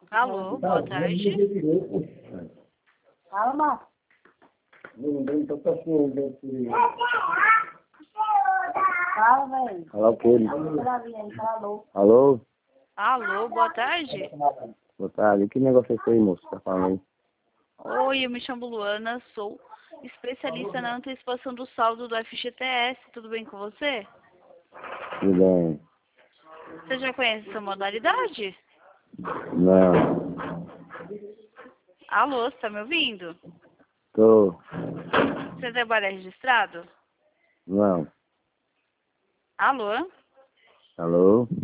Alô, boa tarde. Calma. Fala, velho. Alô, Pedro. Alô. Alô? Alô, boa tarde. Boa tarde. Que negócio é esse aí, moço? Tá falando aí? Oi, eu me chamo Luana, sou especialista na antecipação do saldo do FGTS. Tudo bem com você? Tudo bem? Você já conhece essa modalidade? Não. Alô, você tá me ouvindo? Tô. Você trabalha registrado? Não. Alô? Alô?